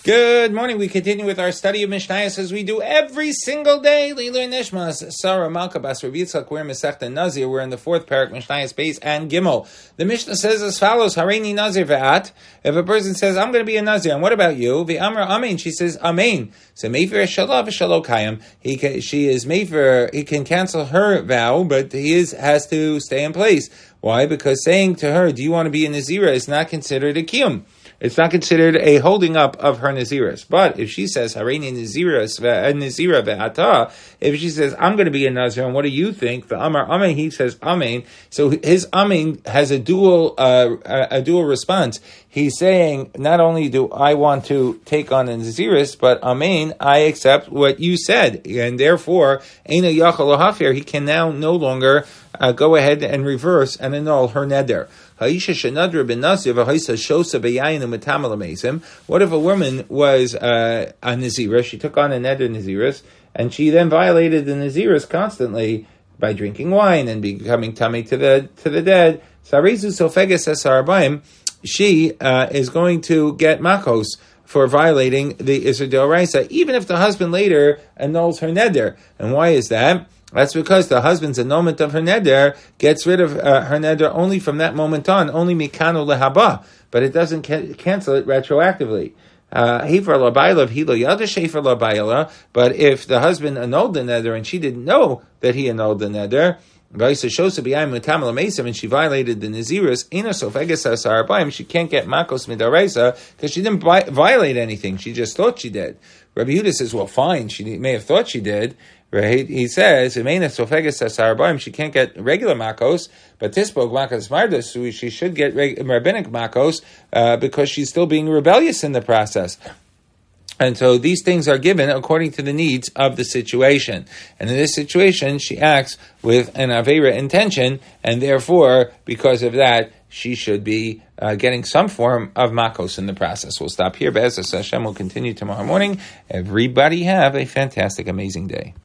Good morning. We continue with our study of Mishnayos as we do every single day. Leilu Nishmas, Sarah Malka Bas Rav Yitzchak, we're in Masechta Nazir. We're in the fourth parak, Mishnayos Beis and Gimel. The Mishnah says as follows: Hareini Nazir ve'at. If a person says, "I'm going to be a Nazir," and what about you? Ve'amra Amen. She says, "Amen." So Mefer Shalav Shalo Kayim. She is Mefer. He can cancel her vow, but he has to stay in place. Why? Because saying to her, "Do you want to be a Nazira?" is not considered a kiyum. It's not considered a holding up of her Naziris. But if she says, Hareini Nazira ve'ata, if she says, I'm going to be a Nazir, and what do you think? The Amar Amen, he says Amen. So his Amen has a dual response. He's saying, not only do I want to take on a Naziris, but Amen, I accept what you said. And therefore, Eina Yachal Hafir, he can now no longer go ahead and reverse and annul her neder. What if a woman was a Nazirah, she took on a neder Naziris, and she then violated the Naziris constantly by drinking wine and becoming tummy to the dead? She is going to get makos for violating the Isur D'Oraisa, even if the husband later annuls her neder. And why is that? That's because the husband's annulment of her neder gets rid of her neder only from that moment on, only mikanu lehaba, but it doesn't cancel it retroactively. But if the husband annulled the neder and she didn't know that he annulled the neder, and she violated the Naziris, she can't get makos midaraisa because she didn't violate anything. She just thought she did. Rabbi Yehuda says, well, fine, she may have thought she did. Right? He says, she can't get regular makos, but tispog makos mardas, so she should get rabbinic makos because she's still being rebellious in the process. And so these things are given according to the needs of the situation. And in this situation, she acts with an Aveira intention, and therefore, because of that, she should be getting some form of makos in the process. We'll stop here. Be'ez Hashem will continue tomorrow morning. Everybody have a fantastic, amazing day.